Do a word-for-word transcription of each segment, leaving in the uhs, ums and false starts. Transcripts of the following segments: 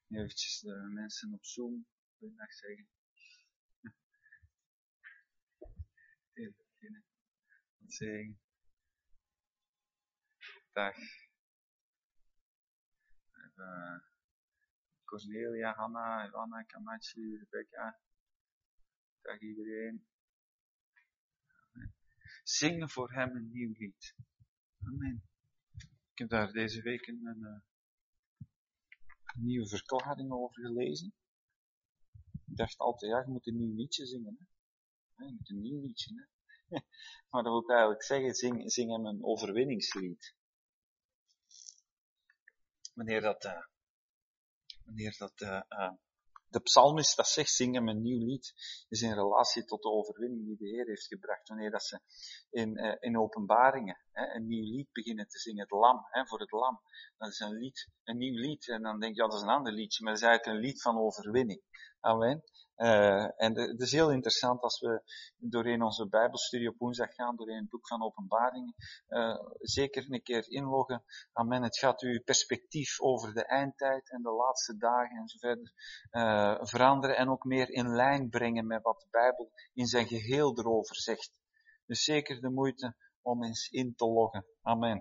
Eventjes de mensen op Zoom goedendag zeggen. Even beginnen. Wat zeggen. Dag. Uh, Cornelia, Hanna, Ivana, Kamachi, Rebecca. Dag iedereen. Amen. Zingen voor hem een nieuw lied. Amen. Ik heb daar deze week een, een, een nieuwe verklaring over gelezen. Ik dacht altijd, ja, je moet een nieuw liedje zingen. Hè? Je moet een nieuw liedje, hè? Maar dat wil ik eigenlijk zeggen, zing, zing hem een overwinningslied. Wanneer dat, uh, wanneer dat uh, uh, de psalmist dat zegt, zing hem een nieuw lied, is in relatie tot de overwinning die de Heer heeft gebracht. Wanneer dat ze in, uh, in openbaringen hè, een nieuw lied beginnen te zingen, het lam, hè, voor het lam. Dat is een lied, een nieuw lied. En dan denk je, ja, dat is een ander liedje, maar dat is eigenlijk een lied van overwinning. Amen. Uh, en het is heel interessant als we doorheen onze Bijbelstudie op woensdag gaan, doorheen het boek van Openbaringen, uh, zeker een keer inloggen. Amen. Het gaat uw perspectief over de eindtijd en de laatste dagen en zo verder uh, veranderen en ook meer in lijn brengen met wat de Bijbel in zijn geheel erover zegt. Dus zeker de moeite om eens in te loggen. Amen.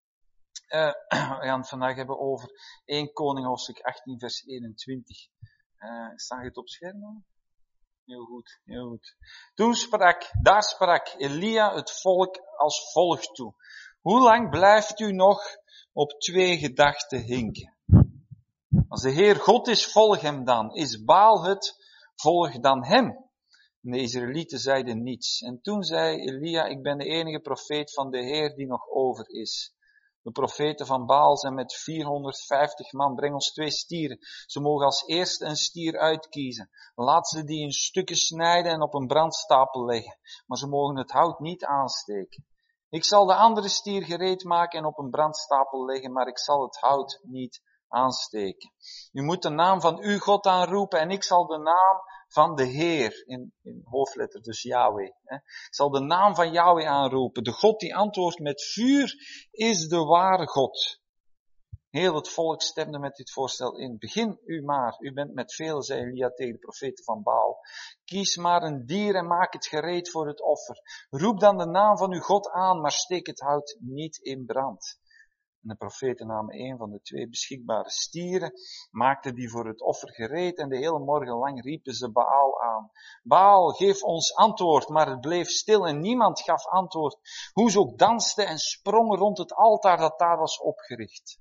Uh, we gaan het vandaag hebben over Eerste Koningen hoofdstuk achttien vers eenentwintig. Uh, staat het op scherm? Heel goed, heel goed. Toen sprak, daar sprak Elia het volk als volgt toe. Hoe lang blijft u nog op twee gedachten hinken? Als de Heer God is, volg hem dan. Is Baal het, volg dan hem. En de Israëlieten zeiden niets. En toen zei Elia, ik ben de enige profeet van de Heer die nog over is. De profeten van Baal zijn met vierhonderdvijftig man, breng ons twee stieren. Ze mogen als eerste een stier uitkiezen. Laat ze die in stukken snijden en op een brandstapel leggen. Maar ze mogen het hout niet aansteken. Ik zal de andere stier gereed maken en op een brandstapel leggen, maar ik zal het hout niet aansteken. U moet de naam van uw God aanroepen en ik zal de naam van de Heer, in, in hoofdletter dus Yahweh. Hè. Ik zal de naam van Yahweh aanroepen. De God die antwoordt met vuur is de ware God. Heel het volk stemde met dit voorstel in. Begin u maar, u bent met veel, zei Elia tegen de profeten van Baal. Kies maar een dier en maak het gereed voor het offer. Roep dan de naam van uw God aan, maar steek het hout niet in brand. En de profeten namen een van de twee beschikbare stieren, maakten die voor het offer gereed en de hele morgen lang riepen ze Baal aan. Baal, geef ons antwoord, maar het bleef stil en niemand gaf antwoord. Hoe ze ook dansten en sprongen rond het altaar dat daar was opgericht.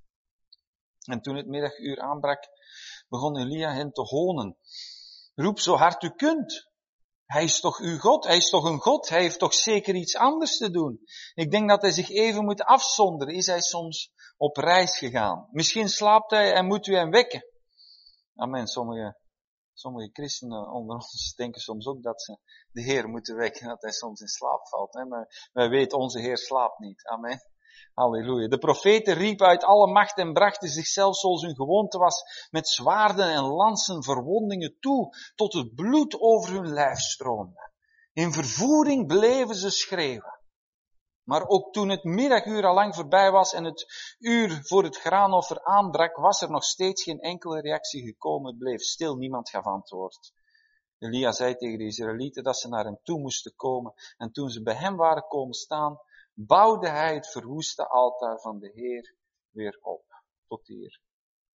En toen het middaguur aanbrak, begon Elia hen te honen. Roep zo hard u kunt. Hij is toch uw God? Hij is toch een God? Hij heeft toch zeker iets anders te doen? Ik denk dat hij zich even moet afzonderen. Is hij soms op reis gegaan? Misschien slaapt hij en moet u hem wekken. Amen. Sommige, sommige christenen onder ons denken soms ook dat ze de Heer moeten wekken. Dat hij soms in slaap valt. Hè? Maar wij weten, onze Heer slaapt niet. Amen. Halleluja. De profeten riepen uit alle macht en brachten zichzelf zoals hun gewoonte was met zwaarden en lansen verwondingen toe tot het bloed over hun lijf stroomde. In vervoering bleven ze schreeuwen. Maar ook toen het middaguur al lang voorbij was en het uur voor het graanoffer aanbrak, was er nog steeds geen enkele reactie gekomen. Het bleef stil, niemand gaf antwoord. Elia zei tegen de Israëlieten dat ze naar hem toe moesten komen en toen ze bij hem waren komen staan, bouwde hij het verwoeste altaar van de Heer weer op. Tot hier.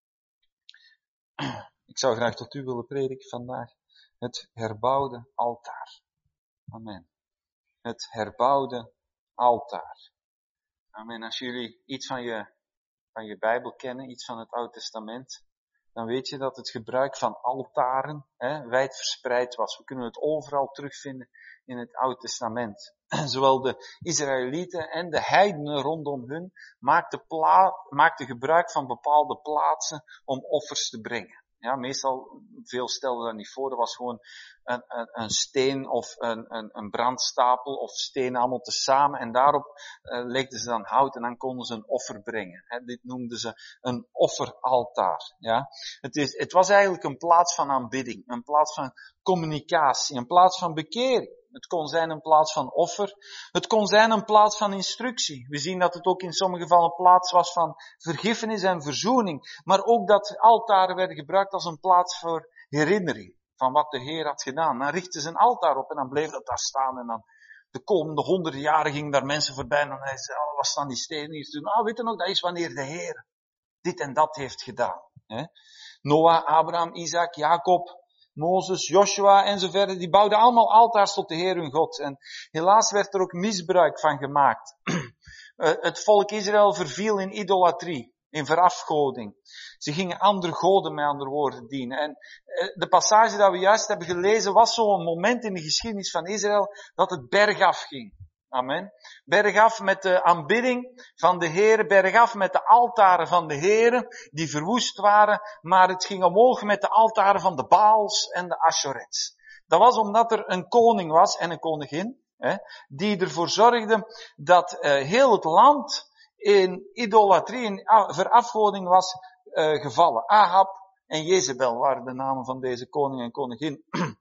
Ik zou graag tot u willen prediken vandaag. Het herbouwde altaar. Amen. Het herbouwde altaar. Amen. Als jullie iets van je, van je Bijbel kennen, iets van het Oude Testament, dan weet je dat het gebruik van altaren hè, wijd verspreid was. We kunnen het overal terugvinden in het Oude Testament. Zowel de Israëlieten en de heidenen rondom hun maakten, pla- maakten gebruik van bepaalde plaatsen om offers te brengen. Ja, meestal, veel stelden dat niet voor, er was gewoon een, een, een steen of een, een, een brandstapel of stenen allemaal tezamen en daarop uh, legden ze dan hout en dan konden ze een offer brengen. He, dit noemden ze een offeraltaar. Ja. Het, is, het was eigenlijk een plaats van aanbidding, een plaats van communicatie, een plaats van bekering. Het kon zijn een plaats van offer. Het kon zijn een plaats van instructie. We zien dat het ook in sommige gevallen een plaats was van vergiffenis en verzoening. Maar ook dat altaren werden gebruikt als een plaats voor herinnering van wat de Heer had gedaan. Dan richtten ze een altaar op en dan bleef dat daar staan. En dan de komende honderden jaren gingen daar mensen voorbij. En dan zeiden ze, oh, wat staan die stenen hier te doen? Ah, weet je nog, dat is wanneer de Heer dit en dat heeft gedaan. Hè? Noah, Abraham, Isaac, Jacob, Mozes, Joshua en zo verder, die bouwden allemaal altaars tot de Heer hun God. En helaas werd er ook misbruik van gemaakt. Het volk Israël verviel in idolatrie, in verafgoding. Ze gingen andere goden, met andere woorden, dienen. En de passage dat we juist hebben gelezen was zo'n moment in de geschiedenis van Israël dat het bergaf ging. Amen. Bergaf met de aanbidding van de Heer, bergaf met de altaren van de Heer, die verwoest waren, maar het ging omhoog met de altaren van de Baals en de Asherets. Dat was omdat er een koning was en een koningin, hè, die ervoor zorgde dat uh, heel het land in idolatrie, in verafgoding was uh, gevallen. Ahab en Jezebel waren de namen van deze koning en koningin.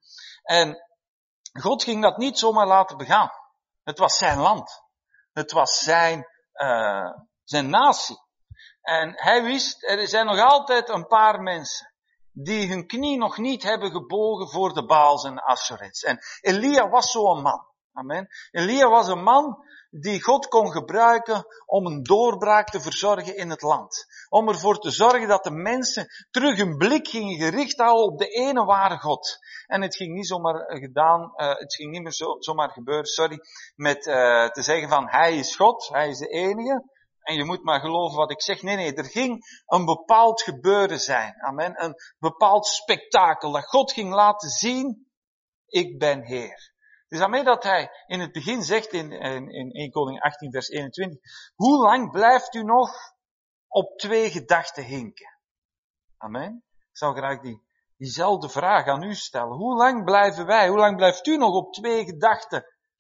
En God ging dat niet zomaar laten begaan. Het was zijn land. Het was zijn, uh, zijn natie. En hij wist, er zijn nog altijd een paar mensen die hun knie nog niet hebben gebogen voor de Baals en de Asherets. En Elia was zo'n man. Amen. Elia was een man die God kon gebruiken om een doorbraak te verzorgen in het land. Om ervoor te zorgen dat de mensen terug hun blik gingen gericht houden op de ene ware God. En het ging niet zomaar gedaan, uh, het ging niet meer zo, zomaar gebeuren, sorry, met uh, te zeggen van hij is God, hij is de enige. En je moet maar geloven wat ik zeg. Nee, nee, er ging een bepaald gebeuren zijn. Amen. Een bepaald spektakel dat God ging laten zien, ik ben Heer. Dus daarmee dat hij in het begin zegt in, in, in eerste Koningen achttien vers eenentwintig, hoe lang blijft u nog op twee gedachten hinken? Amen. Ik zou graag die, diezelfde vraag aan u stellen. Hoe lang blijven wij, hoe lang blijft u nog op twee gedachten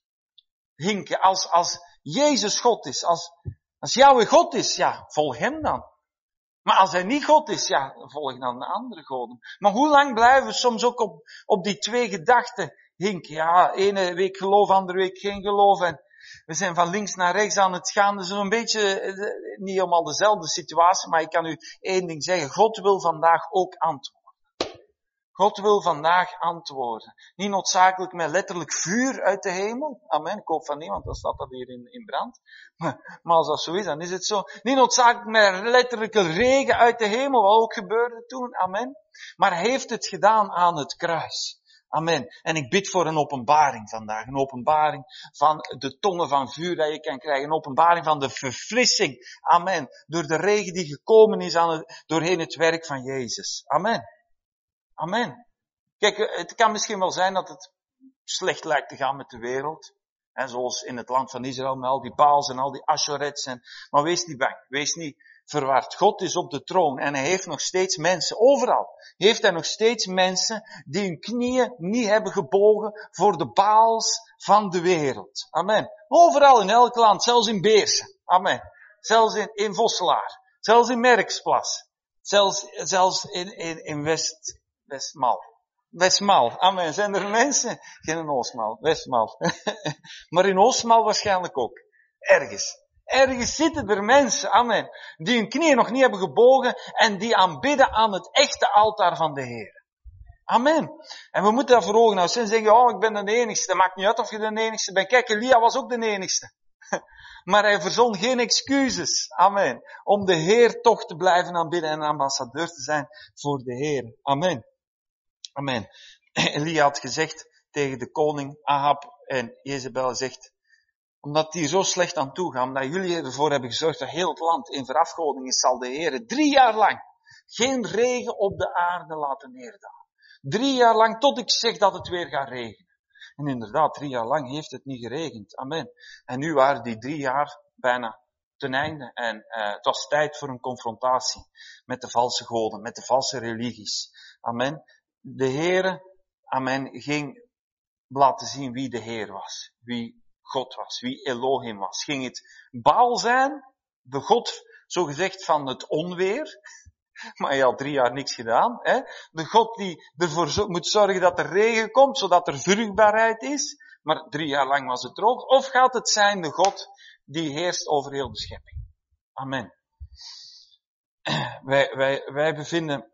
hinken? Als, als Jezus God is, als, als Yahweh God is, ja, volg hem dan. Maar als hij niet God is, ja, volg dan de andere goden. Maar hoe lang blijven we soms ook op, op die twee gedachten hinken? Ja, ene week geloof, andere week geen geloof. En we zijn van links naar rechts aan het gaan. Dus een beetje, niet helemaal dezelfde situatie, maar ik kan u één ding zeggen. God wil vandaag ook antwoorden. God wil vandaag antwoorden. Niet noodzakelijk met letterlijk vuur uit de hemel. Amen. Ik hoop van niemand, dan staat dat hier in, in brand. Maar, maar als dat zo is, dan is het zo. Niet noodzakelijk met letterlijke regen uit de hemel, wat ook gebeurde toen. Amen. Maar hij heeft het gedaan aan het kruis. Amen. En ik bid voor een openbaring vandaag. Een openbaring van de tongen van vuur dat je kan krijgen. Een openbaring van de verfrissing. Amen. Door de regen die gekomen is aan het, doorheen het werk van Jezus. Amen. Amen. Kijk, het kan misschien wel zijn dat het slecht lijkt te gaan met de wereld. En zoals in het land van Israël met al die Baals en al die Asherets. En, maar wees niet bang. Wees niet verward. God is op de troon en hij heeft nog steeds mensen. Overal heeft hij nog steeds mensen die hun knieën niet hebben gebogen voor de Baals van de wereld. Amen. Overal in elk land. Zelfs in Beersen. Amen. Zelfs in, in Vosselaar. Zelfs in Merksplas. Zelfs, zelfs in, in, in West... Westmaal. Westmaal. Amen. Zijn er mensen? Geen Oostmaal. Westmaal. Maar in Oostmaal waarschijnlijk ook. Ergens. Ergens zitten er mensen. Amen. Die hun knieën nog niet hebben gebogen. En die aanbidden aan het echte altaar van de Heer. Amen. En we moeten dat voor ogen houden. Ze zeggen, oh, ik ben de enigste. Maakt niet uit of je de enigste bent. Kijk, Elia was ook de enigste. Maar hij verzon geen excuses. Amen. Om de Heer toch te blijven aanbidden en ambassadeur te zijn voor de Heer. Amen. Amen. Elia had gezegd tegen de koning Ahab en Jezebel zegt, omdat die zo slecht aan toe gaan, omdat jullie ervoor hebben gezorgd dat heel het land in verafgoding is, zal de Heer drie jaar lang geen regen op de aarde laten neerdalen. Drie jaar lang tot ik zeg dat het weer gaat regenen. En inderdaad, drie jaar lang heeft het niet geregend. Amen. En nu waren die drie jaar bijna ten einde. En uh, het was tijd voor een confrontatie met de valse goden, met de valse religies. Amen. De Heere, amen, ging laten zien wie de Heer was. Wie God was. Wie Elohim was. Ging het Baal zijn? De God, zogezegd, van het onweer? Maar hij had drie jaar niks gedaan. Hè? De God die ervoor moet zorgen dat er regen komt, zodat er vruchtbaarheid is. maar drie jaar lang was het droog. Of gaat het zijn de God die heerst over heel de schepping. Amen. Wij, wij, wij bevinden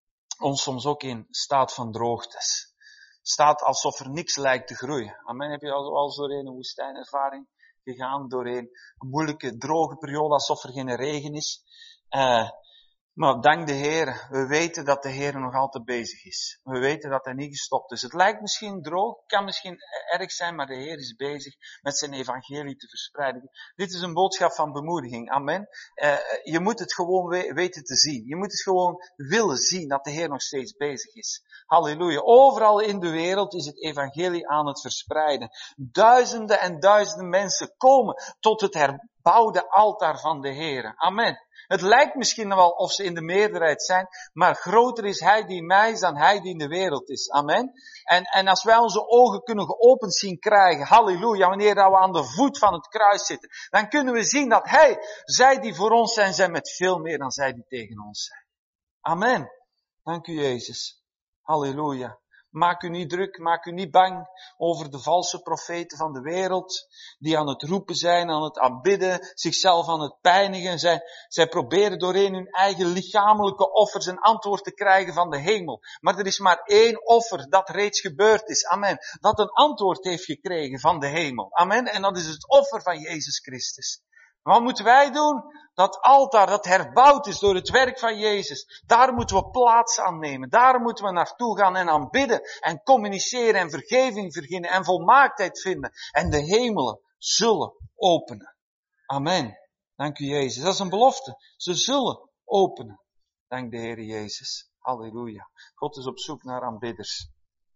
ons soms ook in staat van droogtes. Staat alsof er niks lijkt te groeien. Amen. Heb je al, al eens doorheen een woestijnervaring gegaan? Doorheen een moeilijke, droge periode, alsof er geen regen is. Uh, maar dank de Heer, we weten dat de Heer nog altijd bezig is. We weten dat hij niet gestopt is. Het lijkt misschien droog, kan misschien erg zijn, maar de Heer is bezig met zijn evangelie te verspreiden. Dit is een boodschap van bemoediging. Amen. Uh, je moet het gewoon we- weten te zien. Je moet het gewoon willen zien dat de Heer nog steeds bezig is. Halleluja. Overal in de wereld is het evangelie aan het verspreiden. Duizenden en duizenden mensen komen tot het herbouwde altaar van de Heer. Amen. Het lijkt misschien wel of ze in de meerderheid zijn, maar groter is Hij die in mij is dan Hij die in de wereld is. Amen. En, en als wij onze ogen kunnen geopend zien krijgen, halleluja, wanneer we aan de voet van het kruis zitten, dan kunnen we zien dat Hij, zij die voor ons zijn, zijn met veel meer dan zij die tegen ons zijn. Amen. Dank u Jezus. Halleluja. Maak u niet druk, maak u niet bang over de valse profeten van de wereld, die aan het roepen zijn, aan het aanbidden, zichzelf aan het pijnigen. Zij, zij proberen doorheen hun eigen lichamelijke offers een antwoord te krijgen van de hemel. Maar er is maar één offer dat reeds gebeurd is. Amen. Dat een antwoord heeft gekregen van de hemel. Amen. En dat is het offer van Jezus Christus. Wat moeten wij doen? Dat altaar dat herbouwd is door het werk van Jezus. Daar moeten we plaats aan nemen. Daar moeten we naartoe gaan en aanbidden. En communiceren en vergeving verginnen en volmaaktheid vinden. En de hemelen zullen openen. Amen. Dank u Jezus. Dat is een belofte. Ze zullen openen. Dank de Heer Jezus. Halleluja. God is op zoek naar aanbidders.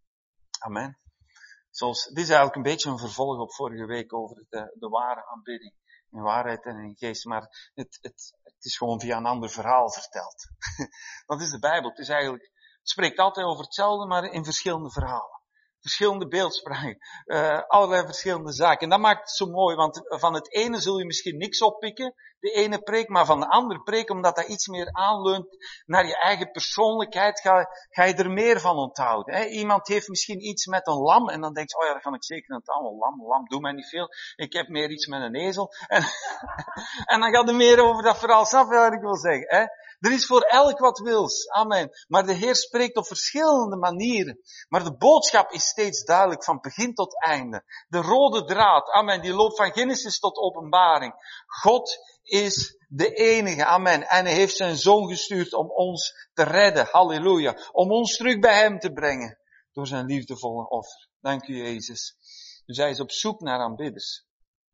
Amen. Zoals, dit is eigenlijk een beetje een vervolg op vorige week over de, de ware aanbidding. In waarheid en in geest, maar het, het, het is gewoon via een ander verhaal verteld. Dat is de Bijbel. Het is eigenlijk, het spreekt altijd over hetzelfde, maar in verschillende verhalen. Verschillende beeldspraken, uh, allerlei verschillende zaken. En dat maakt het zo mooi, want van het ene zul je misschien niks oppikken, de ene preek, maar van de andere preek, omdat dat iets meer aanleunt naar je eigen persoonlijkheid, ga, ga je er meer van onthouden. Hè? Iemand heeft misschien iets met een lam, en dan denkt je, oh ja, dat kan ik zeker onthouden. Een lam, een lam, doe mij niet veel. Ik heb meer iets met een ezel. En, en dan gaat er meer over dat verhaal. Snap je wat ik wil zeggen? Hè? Er is voor elk wat wils. Amen. Maar de Heer spreekt op verschillende manieren. Maar de boodschap is steeds duidelijk van begin tot einde. De rode draad, amen, die loopt van Genesis tot Openbaring. God is de enige, amen. En hij heeft zijn zoon gestuurd om ons te redden. Halleluja. Om ons terug bij hem te brengen. Door zijn liefdevolle offer. Dank u Jezus. Dus hij is op zoek naar aanbidders.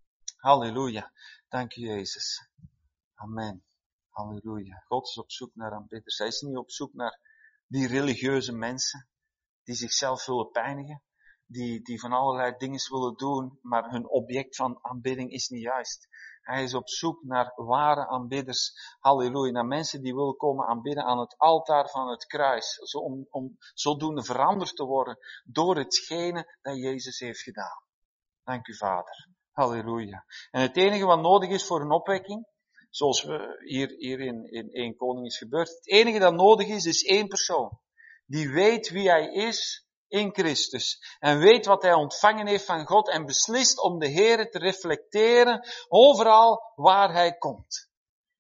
Halleluja. Dank u Jezus. Amen. Halleluja. God is op zoek naar aanbidders. Hij is niet op zoek naar die religieuze mensen die zichzelf willen pijnigen, die, die van allerlei dingen willen doen, maar hun object van aanbidding is niet juist. Hij is op zoek naar ware aanbidders. Halleluja. Naar mensen die willen komen aanbidden aan het altaar van het kruis. Zo om, om zodoende veranderd te worden door hetgene dat Jezus heeft gedaan. Dank u Vader. Halleluja. En het enige wat nodig is voor een opwekking, zoals we hier, hier in, in één Koning is gebeurd. Het enige dat nodig is, is één persoon. Die weet wie hij is in Christus. En weet wat hij ontvangen heeft van God. En beslist om de Heere te reflecteren overal waar hij komt.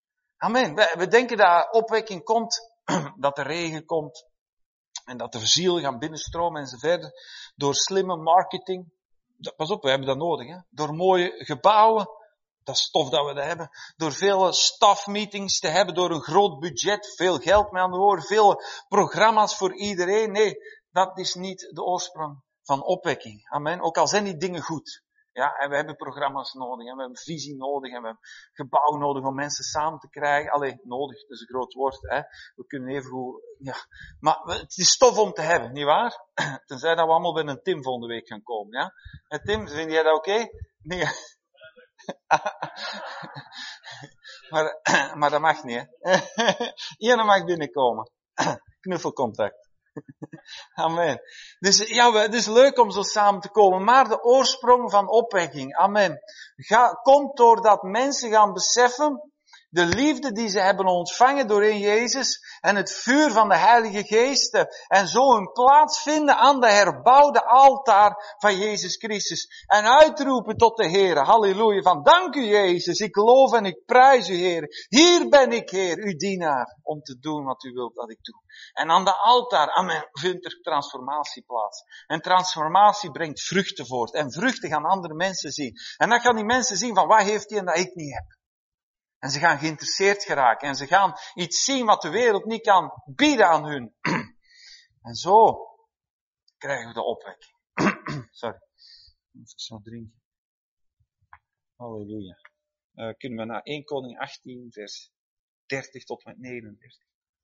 Amen. We, we denken dat opwekking komt, dat de regen komt. En dat de zielen gaan binnenstromen enzovoort. Door slimme marketing. Pas op, we hebben dat nodig. Hè? Door mooie gebouwen. Dat is tof dat we dat hebben. Door vele stafmeetings te hebben, door een groot budget, veel geld met andere woorden, veel programma's voor iedereen. Nee, dat is niet de oorsprong van opwekking. Amen. Ook al zijn die dingen goed. Ja, en we hebben programma's nodig, en we hebben visie nodig, en we hebben gebouw nodig om mensen samen te krijgen. Allee, nodig, dat is een groot woord, hè. We kunnen even goed, ja. Maar het is tof om te hebben, nietwaar? Tenzij dat we allemaal bij een Tim volgende week gaan komen, ja. En Tim, vind jij dat oké? Okay? Nee. maar, maar dat mag niet, hè. Iedereen mag binnenkomen. Knuffelcontact. Amen. Dus ja, het is leuk om zo samen te komen, maar de oorsprong van opwekking, amen, Ga, komt doordat mensen gaan beseffen De liefde die ze hebben ontvangen door in Jezus en het vuur van de Heilige Geest en zo hun plaats vinden aan de herbouwde altaar van Jezus Christus. En uitroepen tot de Heer, halleluja, van dank u Jezus, ik loof en ik prijs u Heer. Hier ben ik Heer, uw dienaar, om te doen wat u wilt dat ik doe. En aan de altaar, amen, vindt er transformatie plaats. En transformatie brengt vruchten voort. En vruchten gaan andere mensen zien. En dan gaan die mensen zien van wat heeft hij en dat ik niet heb. En ze gaan geïnteresseerd geraken. En ze gaan iets zien wat de wereld niet kan bieden aan hun. En zo krijgen we de opwekking. Sorry. Even zo drinken. Halleluja. Uh, kunnen we naar Eerste Koningen achttien, vers dertig tot met negenendertig.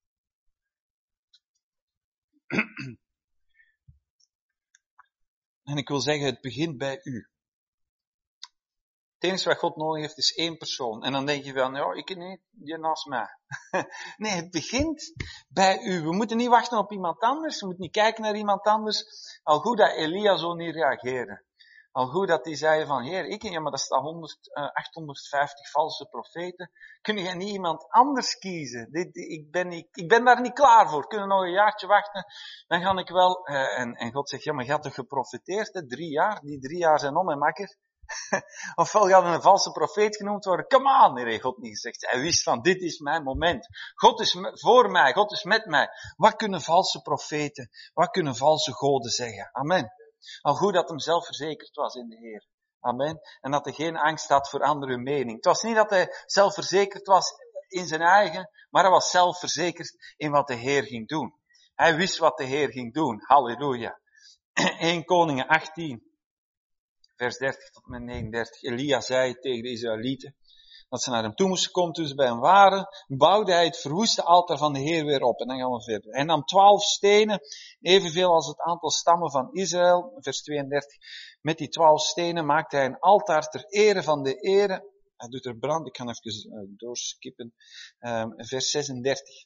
En ik wil zeggen, het begint bij u. Het enige wat God nodig heeft is één persoon. En dan denk je van, ja, ik niet, die naast mij. Nee, het begint bij u. We moeten niet wachten op iemand anders. We moeten niet kijken naar iemand anders. Al goed dat Elia zo niet reageerde. Al goed dat hij zei van, heer, ik, ja, maar dat staan honderd, achthonderdvijftig valse profeten. Kun je niet iemand anders kiezen? Dit, ik, ben niet, ik ben daar niet klaar voor. Kunnen we nog een jaartje wachten? Dan ga ik wel, uh, en, en God zegt, ja, maar je had toch geprofeteerd, hè? Drie jaar? Die drie jaar zijn om, hè, makker? Ofwel gaat een valse profeet genoemd worden. Come on, nee, God niet gezegd. Hij wist van, dit is mijn moment. God is voor mij, God is met mij. Wat kunnen valse profeten, wat kunnen valse goden zeggen? Amen. Al goed dat hem zelfverzekerd was in de Heer. Amen. En dat hij geen angst had voor andere mening. Het was niet dat hij zelfverzekerd was in zijn eigen, maar hij was zelfverzekerd in wat de Heer ging doen. Hij wist wat de Heer ging doen. Halleluja. Eerste Koningen achttien. Vers dertig tot met negenendertig. Elia zei tegen de Israëlieten dat ze naar hem toe moesten komen. Toen ze bij hem waren, bouwde hij het verwoeste altaar van de Heer weer op. En dan gaan we verder. Hij nam twaalf stenen, evenveel als het aantal stammen van Israël. Vers tweeëndertig. Met die twaalf stenen maakte hij een altaar ter ere van de Heere. Hij doet er brand. Ik ga even uh, doorskippen. Um, vers zesendertig.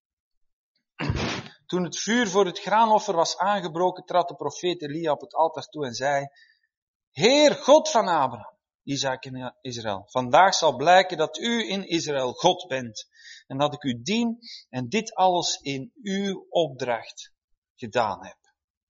Toen het vuur voor het graanoffer was aangebroken, trad de profeet Elia op het altaar toe en zei: Heer God van Abraham, Isaac en Israël, vandaag zal blijken dat u in Israël God bent en dat ik u dien en dit alles in uw opdracht gedaan heb.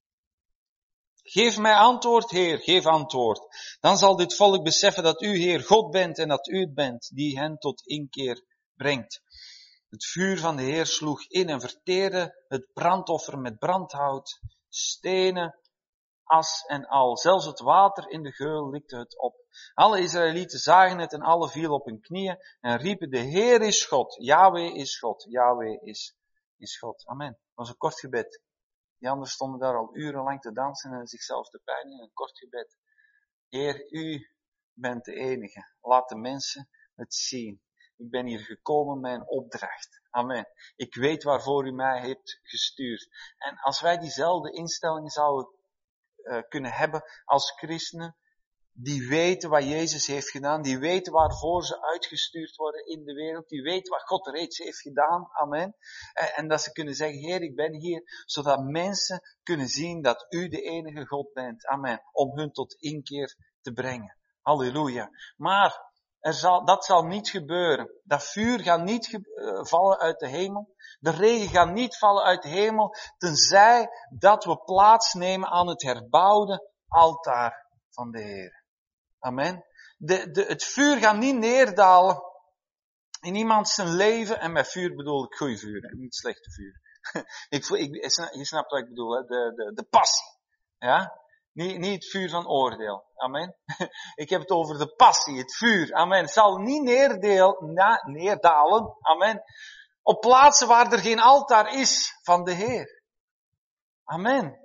Geef mij antwoord, Heer, geef antwoord. Dan zal dit volk beseffen dat u, Heer, God bent en dat u het bent die hen tot inkeer brengt. Het vuur van de Heer sloeg in en verteerde het brandoffer met brandhout, stenen, as en al. Zelfs het water in de geul likte het op. Alle Israëlieten zagen het en alle vielen op hun knieën en riepen: de Heer is God, Yahweh is God, Yahweh is, is God. Amen. Dat was een kort gebed. Die anderen stonden daar al urenlang te dansen en zichzelf te pijnigen. Een kort gebed. Heer, u bent de enige. Laat de mensen het zien. Ik ben hier gekomen met een opdracht. Amen. Ik weet waarvoor u mij hebt gestuurd. En als wij diezelfde instelling zouden uh, kunnen hebben als christenen, die weten wat Jezus heeft gedaan, die weten waarvoor ze uitgestuurd worden in de wereld, die weten wat God reeds heeft gedaan, amen. En, en dat ze kunnen zeggen: Heer, ik ben hier, zodat mensen kunnen zien dat u de enige God bent, amen, om hun tot inkeer te brengen. Halleluja. Maar er zal, dat zal niet gebeuren. Dat vuur gaat niet ge, uh, vallen uit de hemel. De regen gaat niet vallen uit de hemel, tenzij dat we plaatsnemen aan het herbouwde altaar van de Heer. Amen. De, de, het vuur gaat niet neerdalen in iemand zijn leven. En met vuur bedoel ik goeie vuur, en niet slechte vuur. ik, ik, je snapt wat ik bedoel, hè? De, de, de passie. Ja? Niet, niet het vuur van oordeel. Amen. Ik heb het over de passie, het vuur. Amen. Het zal niet neerdeel, na, neerdalen. Amen. Op plaatsen waar er geen altaar is van de Heer. Amen.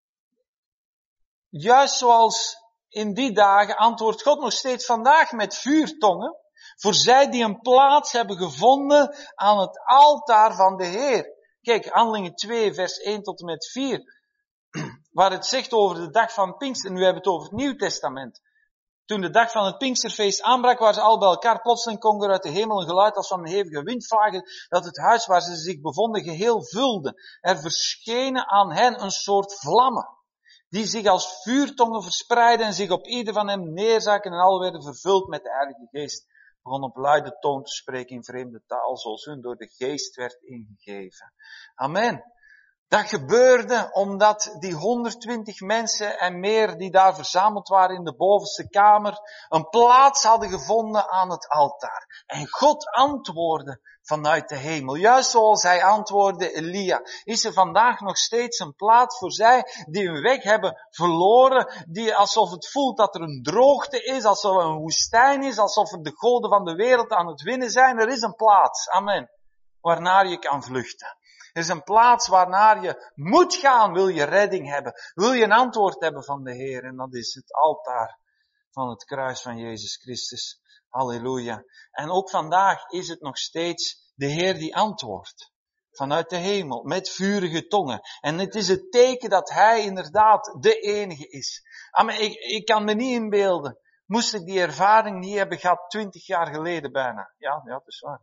Juist zoals in die dagen antwoordt God nog steeds vandaag met vuurtongen voor zij die een plaats hebben gevonden aan het altaar van de Heer. Kijk, Handelingen twee, vers één tot en met vier, waar het zegt over de dag van Pinkster. Nu hebben we het over het Nieuw Testament. Toen de dag van het Pinksterfeest aanbrak, waren ze al bij elkaar. Plotseling klonk er uit de hemel een geluid als van een hevige windvlagen, dat het huis waar ze zich bevonden geheel vulde. Er verschenen aan hen een soort vlammen, die zich als vuurtongen verspreidden en zich op ieder van hen neerzakken en al werden vervuld met de Heilige Geest. begon op luide toon te spreken in vreemde taal, zoals hun door de geest werd ingegeven. Amen. Dat gebeurde omdat die honderdtwintig mensen en meer die daar verzameld waren in de bovenste kamer, een plaats hadden gevonden aan het altaar. En God antwoordde vanuit de hemel. Juist zoals hij antwoordde Elia, is er vandaag nog steeds een plaats voor zij die hun weg hebben verloren, die alsof het voelt dat er een droogte is, alsof er een woestijn is, alsof er de goden van de wereld aan het winnen zijn. Er is een plaats, amen, waarnaar je kan vluchten. Er is een plaats waarnaar je moet gaan, wil je redding hebben, wil je een antwoord hebben van de Heer. En dat is het altaar van het kruis van Jezus Christus. Halleluja. En ook vandaag is het nog steeds de Heer die antwoordt. Vanuit de hemel, met vurige tongen. En het is het teken dat Hij inderdaad de enige is. Amen, ik, ik kan me niet inbeelden. Moest ik die ervaring niet hebben gehad, twintig jaar geleden bijna. Ja, ja, dat is waar.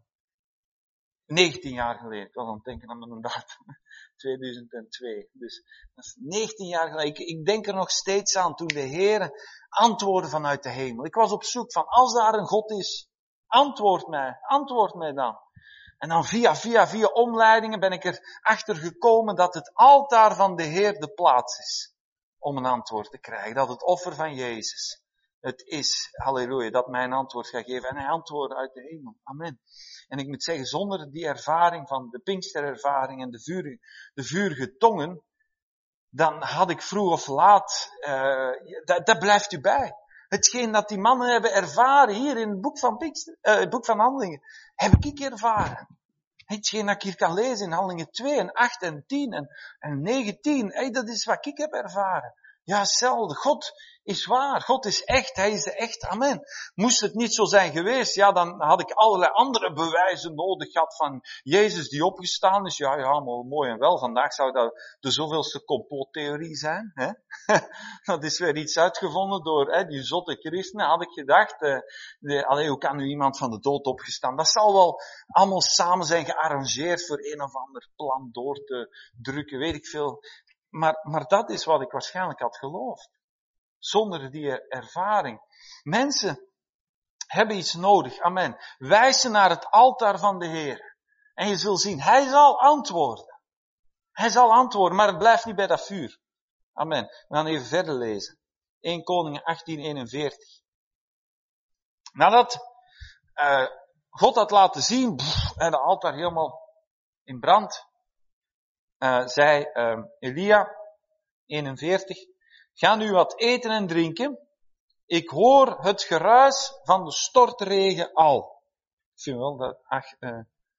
negentien jaar geleden. Ik was aan het denken aan mijn datum. tweeduizend twee. Dus dat is negentien jaar geleden. Ik, ik denk er nog steeds aan toen de Heer antwoordde vanuit de hemel. Ik was op zoek van, als daar een God is, antwoord mij. Antwoord mij dan. En dan via, via, via omleidingen ben ik erachter gekomen dat het altaar van de Heer de plaats is. Om een antwoord te krijgen. Dat het offer van Jezus het is. Halleluja. Dat mij een antwoord gaat geven. En hij antwoordde uit de hemel. Amen. En ik moet zeggen, zonder die ervaring van de Pinksterervaring en de vurige, de vurige tongen, dan had ik vroeg of laat, uh, dat, dat blijft u bij. Hetgeen dat die mannen hebben ervaren hier in het boek van, Pinkster, uh, het boek van Handelingen, heb ik ervaren. Hetgeen dat ik hier kan lezen in Handelingen twee en acht en tien en, en negentien, hey, dat is wat ik heb ervaren. Ja, hetzelfde. God is waar. God is echt. Hij is de echt. Amen. Moest het niet zo zijn geweest, ja, dan had ik allerlei andere bewijzen nodig gehad van Jezus die opgestaan is. Ja, ja, mooi en wel. Vandaag zou dat de zoveelste complottheorie zijn. Hè? Dat is weer iets uitgevonden door hè, die zotte christenen, had ik gedacht. Eh, de, allee, hoe kan nu iemand van de dood opgestaan? Dat zal wel allemaal samen zijn gearrangeerd voor een of ander plan door te drukken, weet ik veel. Maar, maar dat is wat ik waarschijnlijk had geloofd. Zonder die ervaring. Mensen hebben iets nodig. Amen. Wijs ze naar het altaar van de Heer. En je zult zien, Hij zal antwoorden. Hij zal antwoorden, maar het blijft niet bij dat vuur. Amen. We gaan even verder lezen. Eerste Koningen achttien eenenveertig. Nadat uh, God had laten zien, pff, en het altaar helemaal in brand, uh, zei uh, Elia, eenenveertig, ga nu wat eten en drinken. Ik hoor het geruis van de stortregen al. Ik vind wel dat, ach, uh,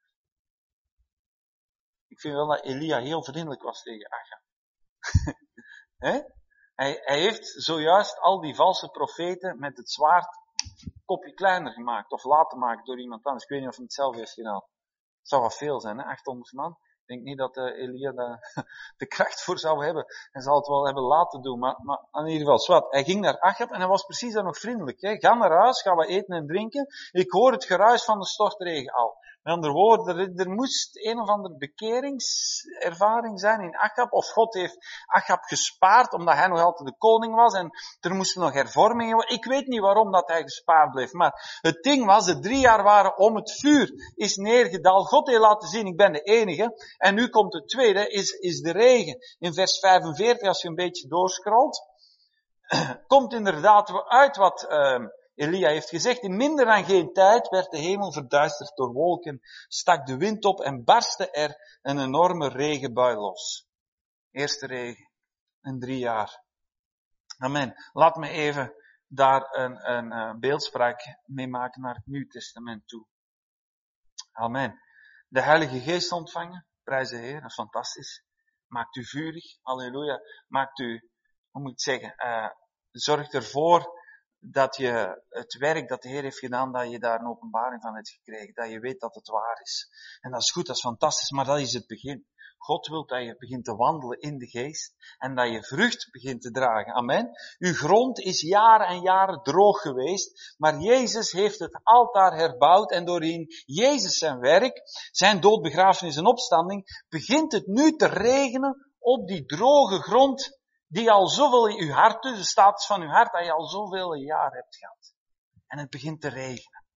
ik vind wel dat Elia heel vriendelijk was tegen Achab. He? hij, hij heeft zojuist al die valse profeten met het zwaard een kopje kleiner gemaakt of laten maken door iemand anders. Ik weet niet of hij het zelf heeft gedaan. Het zou wat veel zijn, hè? achthonderd man. Ik denk niet dat uh, Elia de, de kracht voor zou hebben. Hij zal het wel hebben laten doen, maar, maar in ieder geval, zwart. Hij ging naar Achab en hij was precies dan nog vriendelijk. Hè? Ga naar huis, ga wat eten en drinken. Ik hoor het geruis van de stortregen al. Met andere woorden, er, er moest een of andere bekeringservaring zijn in Achab. Of God heeft Achab gespaard, omdat hij nog altijd de koning was. En er moesten nog hervormingen worden. Ik weet niet waarom dat hij gespaard bleef. Maar het ding was, de drie jaar waren om het vuur is neergedaald. God heeft laten zien, ik ben de enige. En nu komt het tweede, is, is de regen. In vers vijfenveertig, als je een beetje doorscrollt, komt inderdaad uit wat uh, Elia heeft gezegd. In minder dan geen tijd werd de hemel verduisterd door wolken, stak de wind op en barstte er een enorme regenbui los. Eerste regen in drie jaar. Amen. Laat me even daar een, een, een beeldspraak mee maken naar het Nieuw Testament toe. Amen. De Heilige Geest ontvangen, prijs de Heer, dat is fantastisch. Maakt u vurig, halleluja. Maakt u, hoe moet ik zeggen, uh, zorg ervoor dat je het werk dat de Heer heeft gedaan, dat je daar een openbaring van hebt gekregen. Dat je weet dat het waar is. En dat is goed, dat is fantastisch, maar dat is het begin. God wil dat je begint te wandelen in de geest en dat je vrucht begint te dragen. Amen. Uw grond is jaren en jaren droog geweest, maar Jezus heeft het altaar herbouwd en doorheen Jezus zijn werk, zijn dood, begrafenis en opstanding, begint het nu te regenen op die droge grond die al zoveel in uw hart, dus de status van uw hart, dat je al zoveel jaar hebt gehad. En het begint te regenen.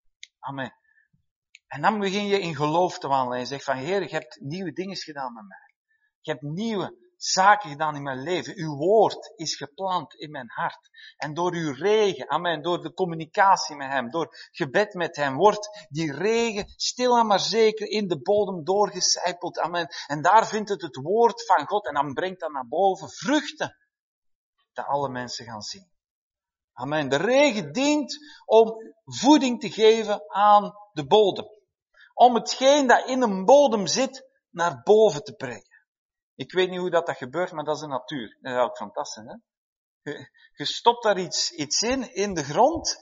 Amen. En dan begin je in geloof te wandelen en je zegt van, Heer, je hebt nieuwe dingen gedaan met mij. Je hebt nieuwe zaken gedaan in mijn leven. Uw woord is geplant in mijn hart. En door uw regen, amen, door de communicatie met hem, door gebed met hem, wordt die regen stilaan maar zeker in de bodem doorgecijpeld, amen. En daar vindt het het woord van God en dan brengt dat naar boven vruchten, dat alle mensen gaan zien. Amen. De regen dient om voeding te geven aan de bodem. Om hetgeen dat in een bodem zit, naar boven te brengen. Ik weet niet hoe dat, dat gebeurt, maar dat is de natuur. Dat is ook fantastisch, hè? Je, je stopt daar iets, iets in, in de grond.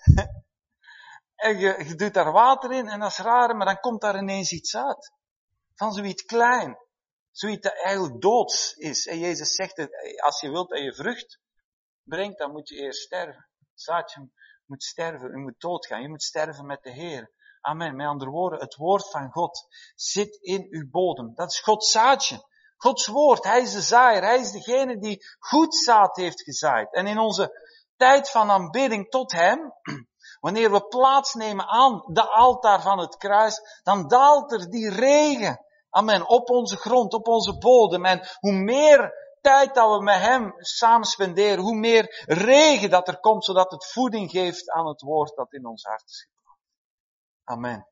En je, je doet daar water in, en dat is raar, maar dan komt daar ineens iets uit. Van zoiets klein. Zoiets dat eigenlijk doods is. En Jezus zegt, als je wilt dat je vrucht brengt, dan moet je eerst sterven. Het zaadje moet sterven, je moet doodgaan, je moet sterven met de Heer. Amen. Met andere woorden, het woord van God zit in uw bodem. Dat is Gods zaadje. Gods woord, Hij is de zaaier, Hij is degene die goed zaad heeft gezaaid. En in onze tijd van aanbidding tot Hem, wanneer we plaatsnemen aan de altaar van het kruis, dan daalt er die regen, amen, op onze grond, op onze bodem. En hoe meer tijd dat we met Hem samen spenderen, hoe meer regen dat er komt, zodat het voeding geeft aan het woord dat in ons hart is geplant. Amen.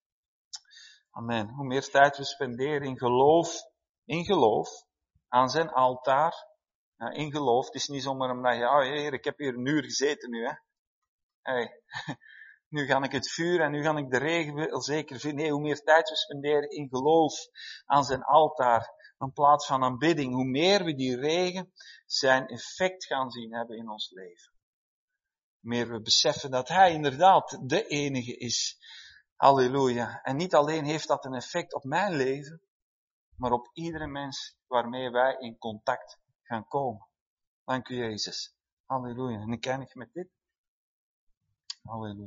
Amen. Hoe meer tijd we spenderen in geloof, in geloof, aan zijn altaar, ja, in geloof. Het is niet zomaar omdat je, oh Heer, ik heb hier een uur gezeten nu, hè. Hey, nu ga ik het vuur en nu ga ik de regen wel zeker vinden. Nee, hoe meer tijd we spenderen in geloof aan zijn altaar, in plaats van aanbidding, hoe meer we die regen zijn effect gaan zien hebben in ons leven. Hoe meer we beseffen dat Hij inderdaad de enige is. Halleluja. En niet alleen heeft dat een effect op mijn leven, maar op iedere mens waarmee wij in contact gaan komen. Dank u, Jezus. Halleluja. En ik eindig met dit. Halleluja.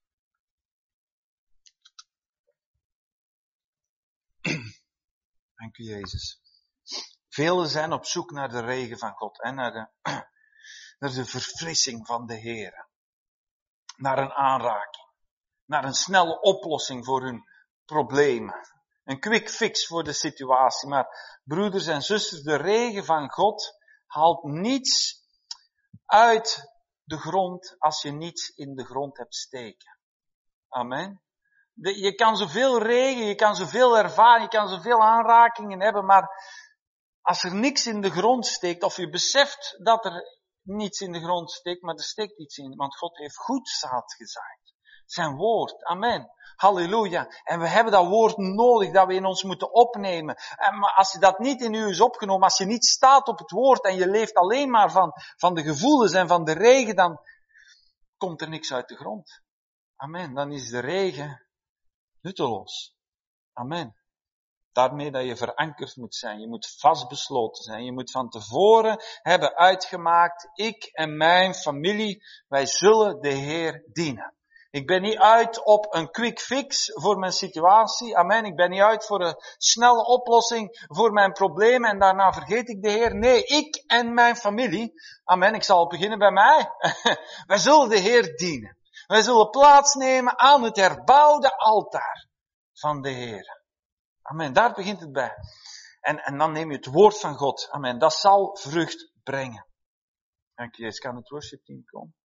Dank u, Jezus. Velen zijn op zoek naar de regen van God en naar de, naar de verfrissing van de Heer. Naar een aanraking. Naar een snelle oplossing voor hun problemen. Een quick fix voor de situatie. Maar broeders en zusters, de regen van God haalt niets uit de grond als je niets in de grond hebt steken. Amen. De, je kan zoveel regen, je kan zoveel ervaren, je kan zoveel aanrakingen hebben, maar als er niks in de grond steekt, of je beseft dat er niets in de grond steekt, maar er steekt iets in, want God heeft goed zaad gezaaid. Zijn woord. Amen. Halleluja. En we hebben dat woord nodig, dat we in ons moeten opnemen. En, maar als je dat niet in u is opgenomen, als je niet staat op het woord en je leeft alleen maar van, van de gevoelens en van de regen, dan komt er niks uit de grond. Amen. Dan is de regen nutteloos. Amen. Daarmee dat je verankerd moet zijn. Je moet vastbesloten zijn. Je moet van tevoren hebben uitgemaakt, ik en mijn familie, wij zullen de Heer dienen. Ik ben niet uit op een quick fix voor mijn situatie. Amen. Ik ben niet uit voor een snelle oplossing voor mijn problemen en daarna vergeet ik de Heer. Nee, ik en mijn familie. Amen. Ik zal beginnen bij mij. Wij zullen de Heer dienen. Wij zullen plaatsnemen aan het herbouwde altaar van de Heer. Amen. Daar begint het bij. En, en dan neem je het woord van God. Amen. Dat zal vrucht brengen. Dank je, Jezus. Kan het worship team komen?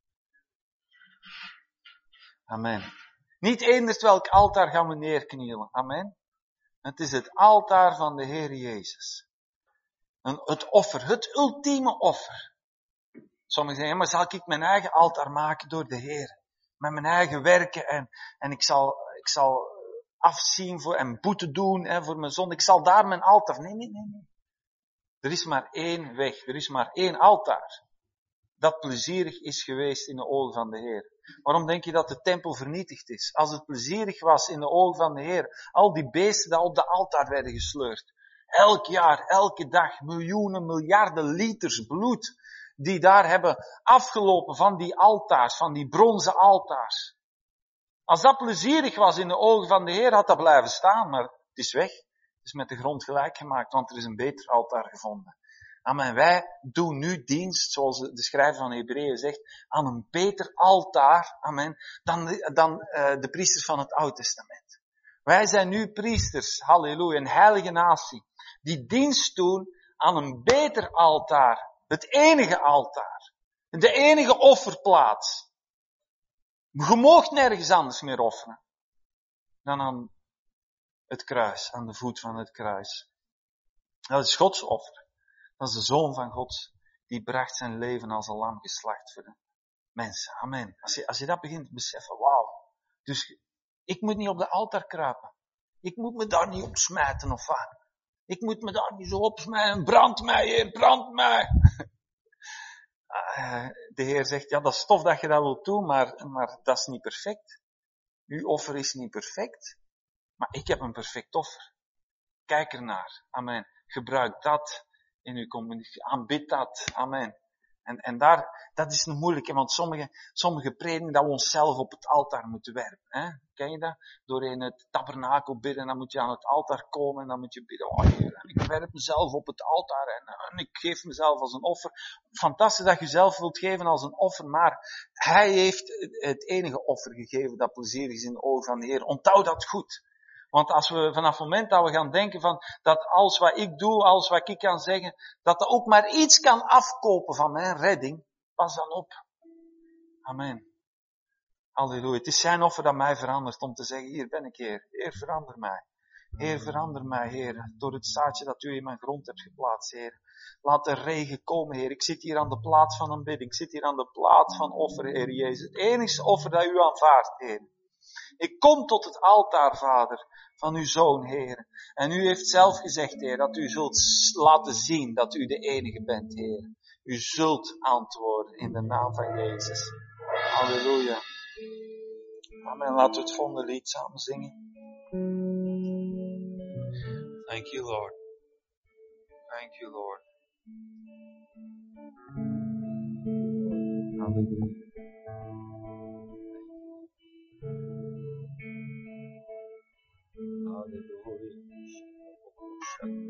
Amen. Niet eenders welk altaar gaan we neerknielen. Amen. Het is het altaar van de Heer Jezus. Een, het offer, het ultieme offer. Sommigen zeggen, ja, maar zal ik mijn eigen altaar maken door de Heer? Met mijn eigen werken en, en ik zal, ik zal afzien voor, en boete doen hè, voor mijn zonde. Ik zal daar mijn altaar. Nee, nee, nee, nee. Er is maar één weg. Er is maar één altaar. Dat plezierig is geweest in de ogen van de Heer. Waarom denk je dat de tempel vernietigd is? Als het plezierig was in de ogen van de Heer, al die beesten die op de altaar werden gesleurd. Elk jaar, elke dag, miljoenen, miljarden liters bloed die daar hebben afgelopen van die altaars, van die bronzen altaars. Als dat plezierig was in de ogen van de Heer, had dat blijven staan, maar het is weg. Het is met de grond gelijk gemaakt, want er is een beter altaar gevonden. Amen. Wij doen nu dienst, zoals de schrijver van Hebreeën zegt, aan een beter altaar, amen, dan, de, dan uh, de priesters van het Oude Testament. Wij zijn nu priesters, halleluja, een heilige natie, die dienst doen aan een beter altaar. Het enige altaar. De enige offerplaats. Je moogt nergens anders meer offeren dan aan het kruis, aan de voet van het kruis. Dat is Gods offer. Dat is de Zoon van God, die bracht zijn leven als een lam geslacht voor de mensen. Amen. Als je, als je dat begint te beseffen, wauw. Dus ik moet niet op de altaar kruipen. Ik moet me daar niet op smijten of wat. Ik moet me daar niet zo op smijten. Brand mij, Heer, brand mij. De Heer zegt, ja, dat is tof dat je dat wilt doen, maar, maar dat is niet perfect. Uw offer is niet perfect, maar ik heb een perfect offer. Kijk ernaar. Amen. Gebruik dat in uw communicatie. Aanbid dat. Amen. En, en daar, dat is nog moeilijk, hè, want sommige, sommige prediken dat we onszelf op het altaar moeten werpen. Hè? Ken je dat? Door in het tabernakel bidden, dan moet je aan het altaar komen en dan moet je bidden, oh Heer, ik werp mezelf op het altaar en, en ik geef mezelf als een offer. Fantastisch dat je jezelf wilt geven als een offer, maar Hij heeft het enige offer gegeven dat plezierig is in de ogen van de Heer. Onthoud dat goed. Want als we vanaf het moment dat we gaan denken van dat alles wat ik doe, alles wat ik kan zeggen, dat dat ook maar iets kan afkopen van mijn redding, pas dan op. Amen. Halleluja. Het is zijn offer dat mij verandert om te zeggen, hier ben ik Heer. Heer, verander mij. Heer, verander mij, Heer. Door het zaadje dat u in mijn grond hebt geplaatst, Heer. Laat de regen komen, Heer. Ik zit hier aan de plaats van een bidding. Ik zit hier aan de plaats van offer, Heer Jezus. Het enige offer dat u aanvaardt, Heer. Ik kom tot het altaar, Vader, van uw Zoon, Heer. En u heeft zelf gezegd, Heer, dat u zult laten zien dat u de enige bent, Heer. U zult antwoorden in de naam van Jezus. Halleluja. Amen. Laten we het volgende lied samen zingen. Thank you, Lord. Thank you, Lord. Halleluja. Hallelujah.